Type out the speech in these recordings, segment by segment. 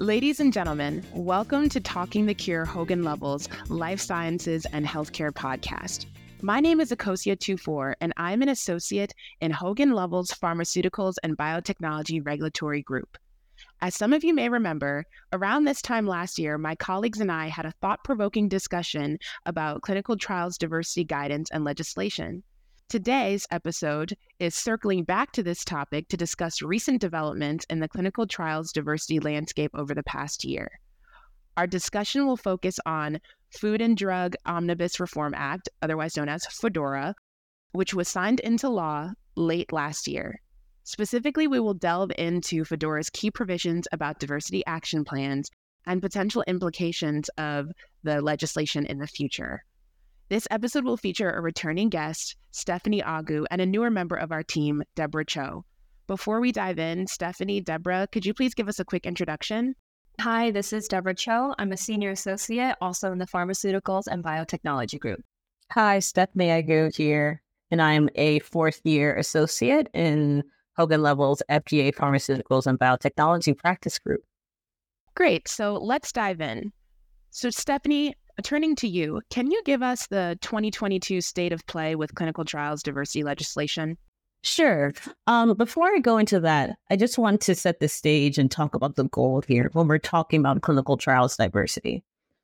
Ladies and gentlemen, welcome to Talking the Cure Hogan Lovells Life Sciences and Healthcare podcast. My name is Akosia Tufor, and I'm an associate in Hogan Lovells Pharmaceuticals and Biotechnology Regulatory Group. As some of you may remember, around this time last year, my colleagues and I had a thought-provoking discussion about clinical trials diversity guidance and legislation. Today's episode is circling back to this topic to discuss recent developments in the clinical trials diversity landscape over the past year. Our discussion will focus on Food and Drug Omnibus Reform Act, otherwise known as FDORA, which was signed into law late last year. Specifically, we will delve into FDORA's key provisions about diversity action plans and potential implications of the legislation in the future. This episode will feature a returning guest, Stephanie Agu, and a newer member of our team, Deborah Cho. Before we dive in, Stephanie, Deborah, could you please give us a quick introduction? Hi, this is Deborah Cho. I'm a senior associate, also in the Pharmaceuticals and Biotechnology Group. Hi, Stephanie Agu here, and I'm a fourth-year associate in Hogan Lovells FDA Pharmaceuticals and Biotechnology Practice Group. Great, so let's dive in. So Stephanie, turning to you, can you give us the 2022 state of play with clinical trials diversity legislation? Sure. Before I go into that, I just want to set the stage and talk about the goal here when we're talking about clinical trials diversity.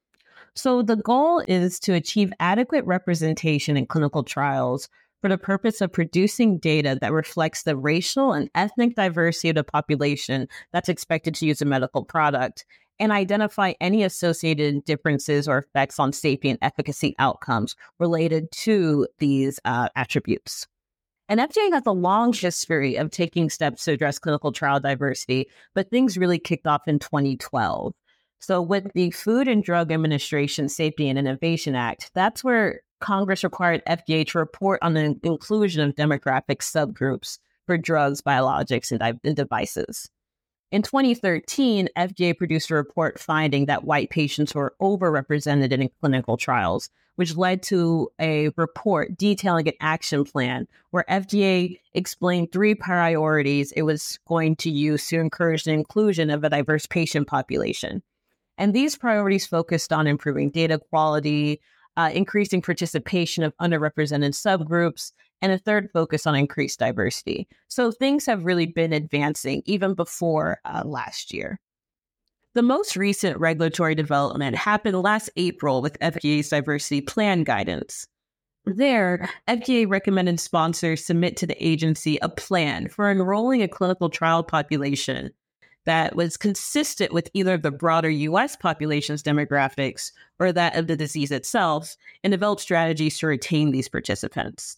So the goal is to achieve adequate representation in clinical trials for the purpose of producing data that reflects the racial and ethnic diversity of the population that's expected to use a medical product, and identify any associated differences or effects on safety and efficacy outcomes related to these attributes. And FDA has a long history of taking steps to address clinical trial diversity, but things really kicked off in 2012. So with the Food and Drug Administration Safety and Innovation Act, that's where Congress required FDA to report on the inclusion of demographic subgroups for drugs, biologics, and devices. In 2013, FDA produced a report finding that white patients were overrepresented in clinical trials, which led to a report detailing an action plan where FDA explained 3 priorities it was going to use to encourage the inclusion of a diverse patient population. And these priorities focused on improving data quality, increasing participation of underrepresented subgroups, and a third focus on increased diversity. So things have really been advancing even before last year. The most recent regulatory development happened last April with FDA's diversity plan guidance. There, FDA recommended sponsors submit to the agency a plan for enrolling a clinical trial population that was consistent with either the broader U.S. population's demographics or that of the disease itself, and develop strategies to retain these participants.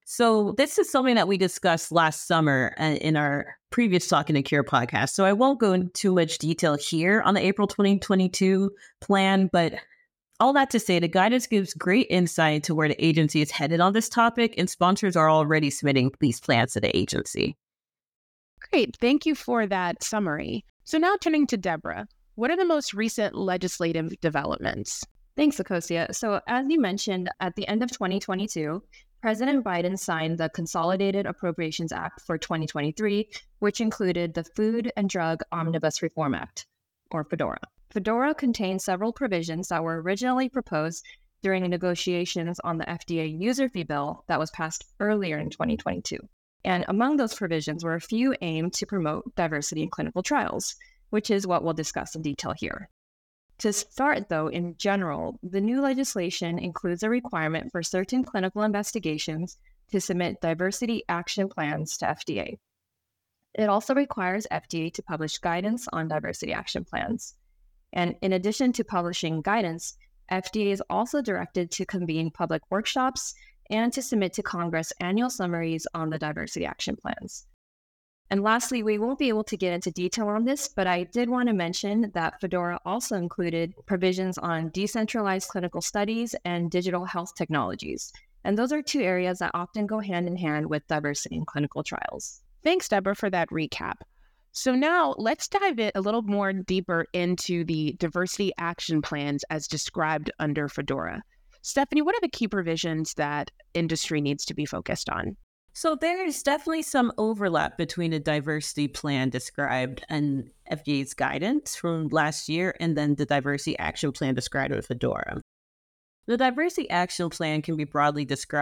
So this is something that we discussed last summer in our previous Talking to Cure podcast. So I won't go into too much detail here on the April 2022 plan, but all that to say, the guidance gives great insight into where the agency is headed on this topic, and sponsors are already submitting these plans to the agency. Great, thank you for that summary. So now turning to Deborah, what are the most recent legislative developments? Thanks, Akosia. So as you mentioned, at the end of 2022, President Biden signed the Consolidated Appropriations Act for 2023, which included the Food and Drug Omnibus Reform Act, or FDORA. FDORA contains several provisions that were originally proposed during negotiations on the FDA user fee bill that was passed earlier in 2022. And among those provisions were a few aimed to promote diversity in clinical trials, which is what we'll discuss in detail here. To start, though, in general, the new legislation includes a requirement for certain clinical investigations to submit diversity action plans to FDA. It also requires FDA to publish guidance on diversity action plans. And in addition to publishing guidance, FDA is also directed to convene public workshops and to submit to Congress annual summaries on the diversity action plans. And lastly, we won't be able to get into detail on this, but I did want to mention that FDORA also included provisions on decentralized clinical studies and digital health technologies. And those are 2 areas that often go hand in hand with diversity in clinical trials. Thanks, Deborah, for that recap. So now let's dive a little more deeper into the diversity action plans as described under FDORA. Stephanie, what are the key provisions that industry needs to be focused on? So there's definitely some overlap between a diversity plan described in FDA's guidance from last year and then the diversity action plan described with Fedora. The diversity action plan can be broadly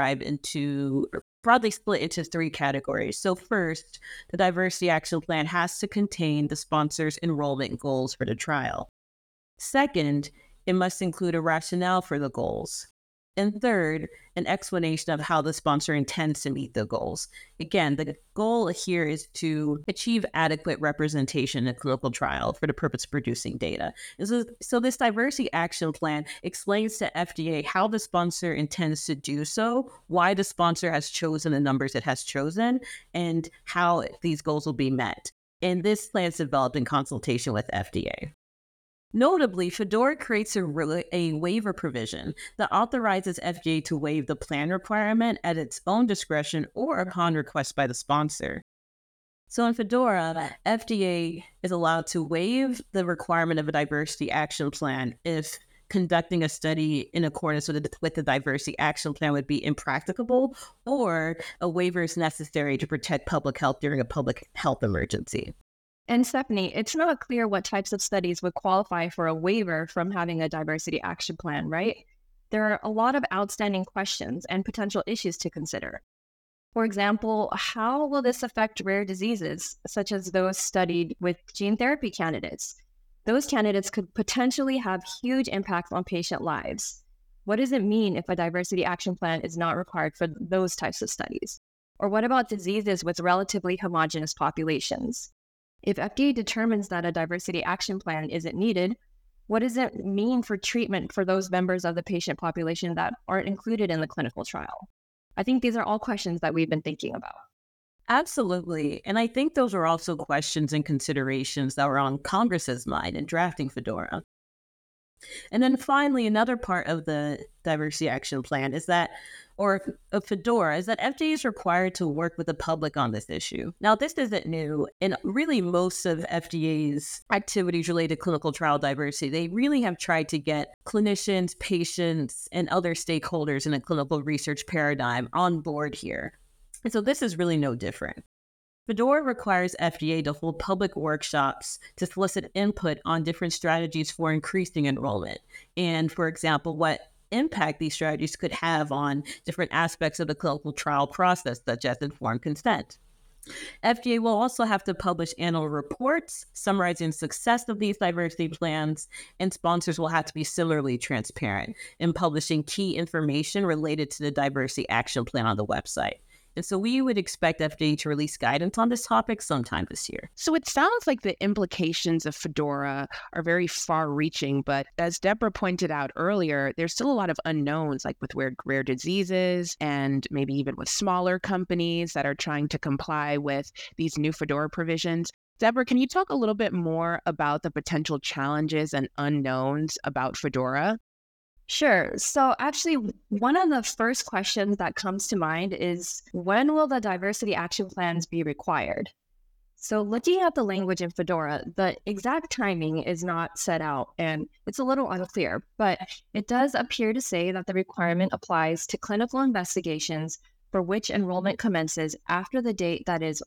split into three categories. So first, the diversity action plan has to contain the sponsor's enrollment goals for the trial. Second, it must include a rationale for the goals. And third, an explanation of how the sponsor intends to meet the goals. Again, the goal here is to achieve adequate representation in a clinical trial for the purpose of producing data. And so this diversity action plan explains to FDA how the sponsor intends to do so, why the sponsor has chosen the numbers it has chosen, and how these goals will be met. And this plan is developed in consultation with FDA. Notably, Fedora creates a waiver provision that authorizes FDA to waive the plan requirement at its own discretion or upon request by the sponsor. So in Fedora, FDA is allowed to waive the requirement of a diversity action plan if conducting a study in accordance with the diversity action plan would be impracticable, or a waiver is necessary to protect public health during a public health emergency. And Stephanie, it's not clear what types of studies would qualify for a waiver from having a diversity action plan, right? There are a lot of outstanding questions and potential issues to consider. For example, how will this affect rare diseases, such as those studied with gene therapy candidates? Those candidates could potentially have huge impacts on patient lives. What does it mean if a diversity action plan is not required for those types of studies? Or what about diseases with relatively homogeneous populations? If FDA determines that a diversity action plan isn't needed, what does it mean for treatment for those members of the patient population that aren't included in the clinical trial? I think these are all questions that we've been thinking about. Absolutely. And I think those are also questions and considerations that were on Congress's mind in drafting Fedora. And then finally, another part of the diversity action plan is that, or of Fedora, is that FDA is required to work with the public on this issue. Now, this isn't new. And really, most of FDA's activities related to clinical trial diversity, they really have tried to get clinicians, patients, and other stakeholders in a clinical research paradigm on board here. And so this is really no different. Fedora requires FDA to hold public workshops to solicit input on different strategies for increasing enrollment. And, for example, what impact these strategies could have on different aspects of the clinical trial process, such as informed consent. FDA will also have to publish annual reports summarizing success of these diversity plans, and sponsors will have to be similarly transparent in publishing key information related to the diversity action plan on the website. And so we would expect FDA to release guidance on this topic sometime this year. So it sounds like the implications of Fedora are very far-reaching, but as Deborah pointed out earlier, there's still a lot of unknowns, like with rare diseases and maybe even with smaller companies that are trying to comply with these new Fedora provisions. Deborah, can you talk a little bit more about the potential challenges and unknowns about Fedora? Sure. So actually, one of the first questions that comes to mind is, when will the diversity action plans be required? So looking at the language in Fedora, the exact timing is not set out and it's a little unclear, but it does appear to say that the requirement applies to clinical investigations for which enrollment commences after the date that is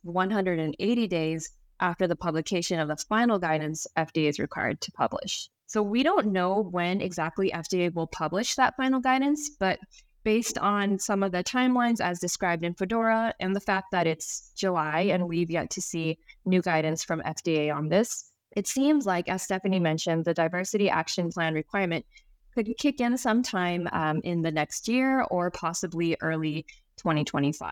180 days after the publication of the final guidance FDA is required to publish. So we don't know when exactly FDA will publish that final guidance, but based on some of the timelines as described in Fedora and the fact that it's July and we've yet to see new guidance from FDA on this, it seems like, as Stephanie mentioned, the diversity action plan requirement could kick in sometime in the next year or possibly early 2025.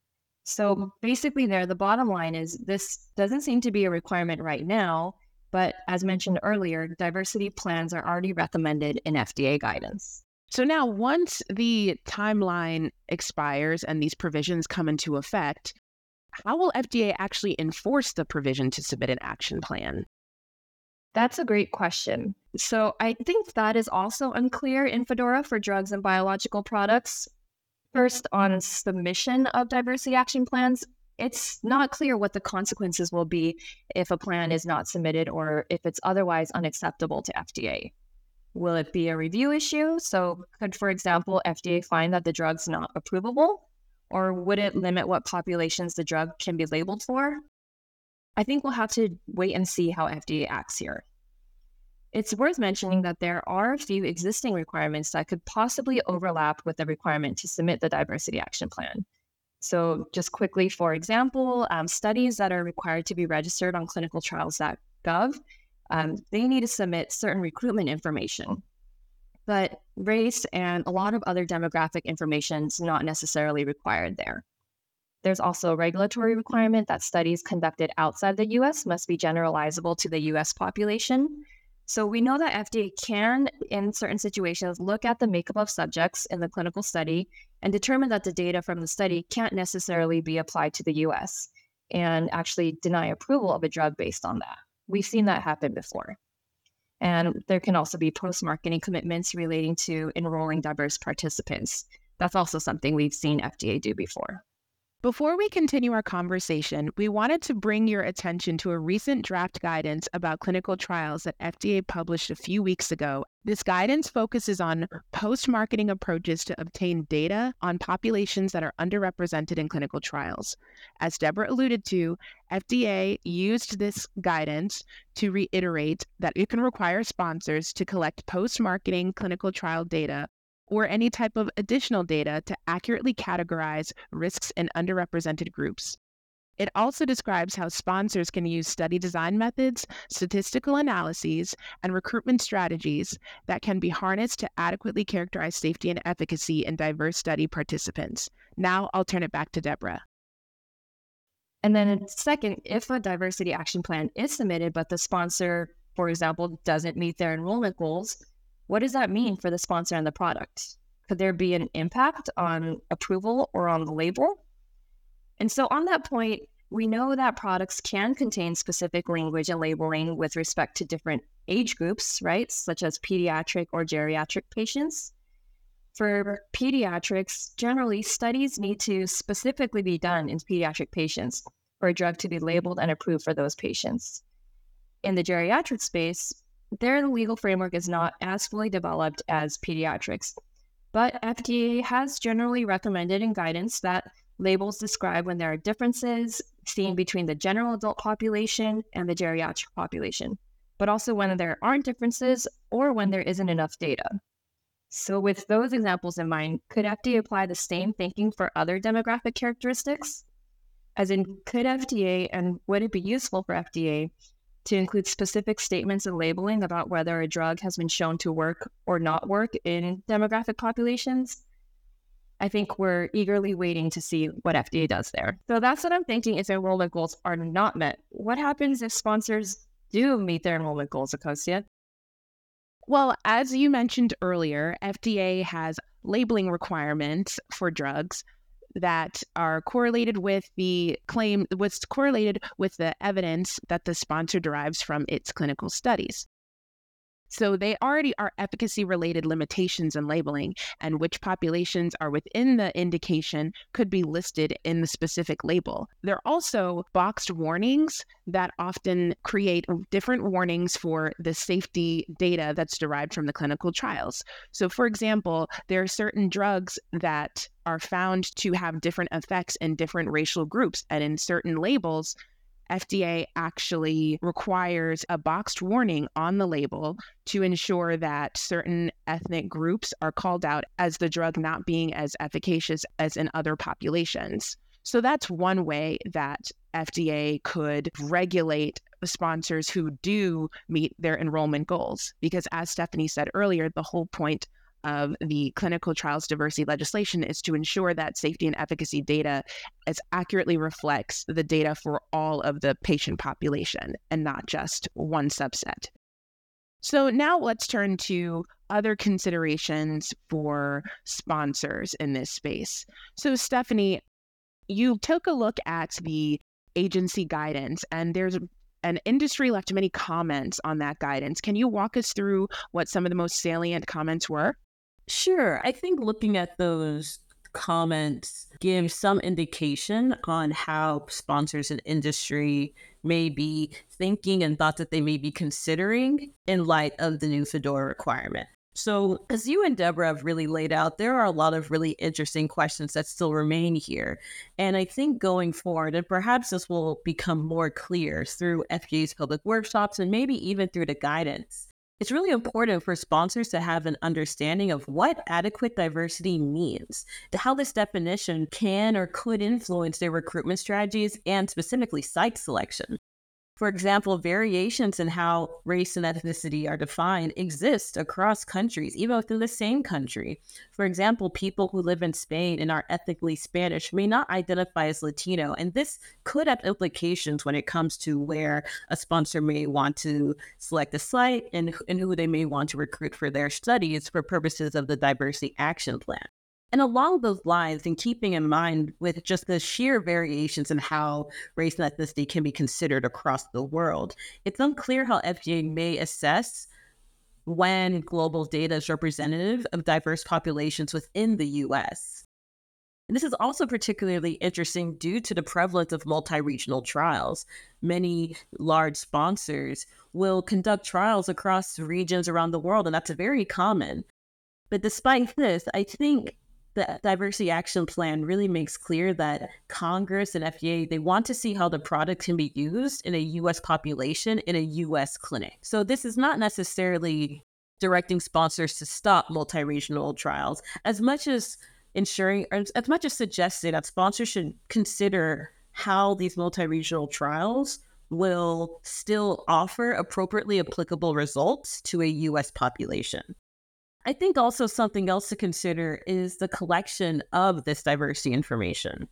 So basically the bottom line is this doesn't seem to be a requirement right now, but as mentioned earlier, diversity plans are already recommended in FDA guidance. So now once the timeline expires and these provisions come into effect, how will FDA actually enforce the provision to submit an action plan? That's a great question. So I think that is also unclear in Fedora for drugs and biological products. First, on submission of diversity action plans, it's not clear what the consequences will be if a plan is not submitted or if it's otherwise unacceptable to FDA. Will it be a review issue? So could, for example, FDA find that the drug's not approvable? Or would it limit what populations the drug can be labeled for? I think we'll have to wait and see how FDA acts here. It's worth mentioning that there are a few existing requirements that could possibly overlap with the requirement to submit the diversity action plan. So just quickly, for example, studies that are required to be registered on clinicaltrials.gov, they need to submit certain recruitment information. But race and a lot of other demographic information is not necessarily required there. There's also a regulatory requirement that studies conducted outside the US must be generalizable to the US population. So we know that FDA can, in certain situations, look at the makeup of subjects in the clinical study and determine that the data from the study can't necessarily be applied to the US and actually deny approval of a drug based on that. We've seen that happen before. And there can also be post-marketing commitments relating to enrolling diverse participants. That's also something we've seen FDA do before. Before we continue our conversation, we wanted to bring your attention to a recent draft guidance about clinical trials that FDA published a few weeks ago. This guidance focuses on post-marketing approaches to obtain data on populations that are underrepresented in clinical trials. As Deborah alluded to, FDA used this guidance to reiterate that it can require sponsors to collect post-marketing clinical trial data or any type of additional data to accurately categorize risks in underrepresented groups. It also describes how sponsors can use study design methods, statistical analyses, and recruitment strategies that can be harnessed to adequately characterize safety and efficacy in diverse study participants. Now I'll turn it back to Deborah. And then second, if a diversity action plan is submitted, but the sponsor, for example, doesn't meet their enrollment goals, what does that mean for the sponsor and the product? Could there be an impact on approval or on the label? And so on that point, we know that products can contain specific language and labeling with respect to different age groups, right? Such as pediatric or geriatric patients. For pediatrics, generally, studies need to specifically be done in pediatric patients for a drug to be labeled and approved for those patients. In the geriatric space, their legal framework is not as fully developed as pediatrics, but FDA has generally recommended in guidance that labels describe when there are differences seen between the general adult population and the geriatric population, but also when there aren't differences or when there isn't enough data. So with those examples in mind, could FDA apply the same thinking for other demographic characteristics? As in, could FDA, and would it be useful for FDA to include specific statements and labeling about whether a drug has been shown to work or not work in demographic populations? I think we're eagerly waiting to see what FDA does there. So that's what I'm thinking if enrollment goals are not met. What happens if sponsors do meet their enrollment goals, Akosia? Well, as you mentioned earlier, FDA has labeling requirements for drugs that are correlated with the claim, what's correlated with the evidence that the sponsor derives from its clinical studies. So they already are efficacy-related limitations in labeling, and which populations are within the indication could be listed in the specific label. There are also boxed warnings that often create different warnings for the safety data that's derived from the clinical trials. So for example, there are certain drugs that are found to have different effects in different racial groups, and in certain labels, FDA actually requires a boxed warning on the label to ensure that certain ethnic groups are called out as the drug not being as efficacious as in other populations. So that's one way that FDA could regulate sponsors who do meet their enrollment goals. Because as Stephanie said earlier, the whole point of the clinical trials diversity legislation is to ensure that safety and efficacy data as accurately reflects the data for all of the patient population and not just one subset. So now let's turn to other considerations for sponsors in this space. So Stephanie, you took a look at the agency guidance, and there's an industry left many comments on that guidance. Can you walk us through what some of the most salient comments were? Sure. I think looking at those comments gives some indication on how sponsors and industry may be thinking and thoughts that they may be considering in light of the new FDORA requirement. So, as you and Deborah have really laid out, there are a lot of really interesting questions that still remain here. And I think going forward, and perhaps this will become more clear through FDA's public workshops and maybe even through the guidance, it's really important for sponsors to have an understanding of what adequate diversity means, how this definition can or could influence their recruitment strategies and specifically site selection. For example, variations in how race and ethnicity are defined exist across countries, even within the same country. For example, people who live in Spain and are ethnically Spanish may not identify as Latino, and this could have implications when it comes to where a sponsor may want to select a site and who they may want to recruit for their studies for purposes of the Diversity Action Plan. And along those lines, and keeping in mind with just the sheer variations in how race and ethnicity can be considered across the world, it's unclear how FDA may assess when global data is representative of diverse populations within the U.S. And this is also particularly interesting due to the prevalence of multi-regional trials. Many large sponsors will conduct trials across regions around the world, and that's very common. But despite this, I think the Diversity Action Plan really makes clear that Congress and FDA, they want to see how the product can be used in a U.S. population in a U.S. clinic. So this is not necessarily directing sponsors to stop multi-regional trials, as much as ensuring, or as much as suggesting that sponsors should consider how these multi-regional trials will still offer appropriately applicable results to a U.S. population. I think also something else to consider is the collection of this diversity information.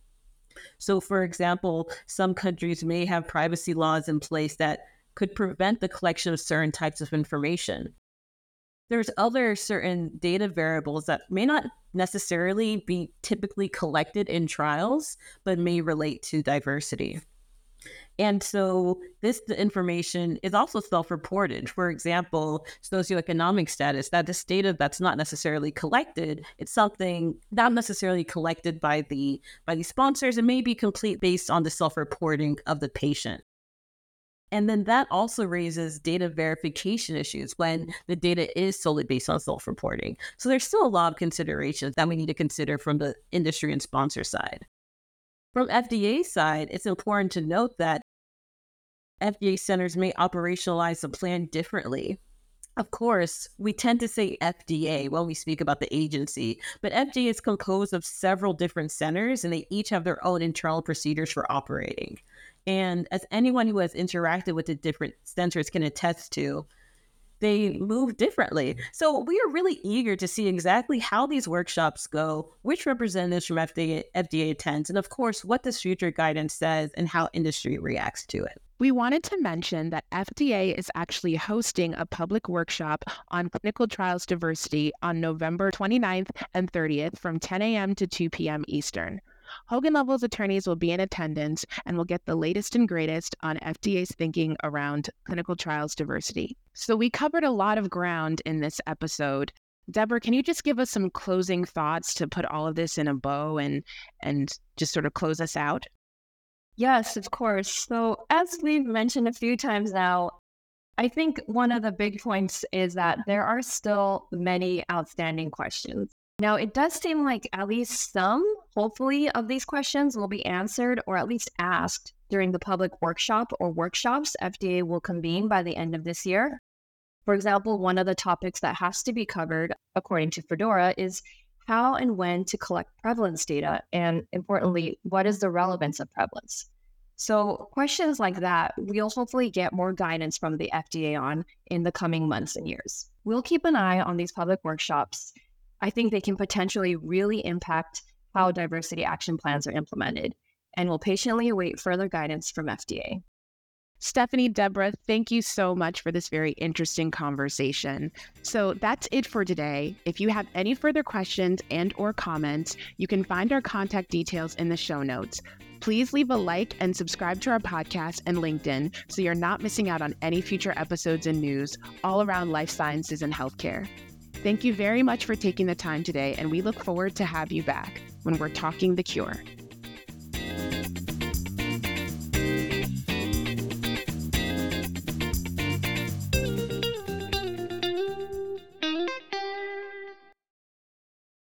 So, for example, some countries may have privacy laws in place that could prevent the collection of certain types of information. There's other certain data variables that may not necessarily be typically collected in trials, but may relate to diversity. And so the information is also self-reported. For example, socioeconomic status, that this data that's not necessarily collected, it's something not necessarily collected by the sponsors. It may be complete based on the self-reporting of the patient. And then that also raises data verification issues when the data is solely based on self-reporting. So there's still a lot of considerations that we need to consider from the industry and sponsor side. From FDA's side, it's important to note that FDA centers may operationalize the plan differently. Of course, we tend to say FDA when we speak about the agency, but FDA is composed of several different centers, and they each have their own internal procedures for operating. And as anyone who has interacted with the different centers can attest to, they move differently. So we are really eager to see exactly how these workshops go, which representatives from FDA attends, and of course, what this future guidance says and how industry reacts to it. We wanted to mention that FDA is actually hosting a public workshop on clinical trials diversity on November 29th and 30th from 10 a.m. to 2 p.m. Eastern. Hogan Lovells attorneys will be in attendance and will get the latest and greatest on FDA's thinking around clinical trials diversity. So we covered a lot of ground in this episode. Deborah, can you just give us some closing thoughts to put all of this in a bow and just sort of close us out? Yes, of course. So as we've mentioned a few times now, I think one of the big points is that there are still many outstanding questions. Now, it does seem like at least some, hopefully, of these questions will be answered or at least asked during the public workshop or workshops FDA will convene by the end of this year. For example, one of the topics that has to be covered, according to Fedora, is how and when to collect prevalence data, and importantly, what is the relevance of prevalence? So questions like that, we'll hopefully get more guidance from the FDA on in the coming months and years. We'll keep an eye on these public workshops. I think they can potentially really impact how diversity action plans are implemented, and we'll patiently await further guidance from FDA. Stephanie, Deborah, thank you so much for this very interesting conversation. So that's it for today. If you have any further questions and or comments, you can find our contact details in the show notes. Please leave a like and subscribe to our podcast and LinkedIn so you're not missing out on any future episodes and news all around life sciences and healthcare. Thank you very much for taking the time today, and we look forward to have you back when we're talking the cure.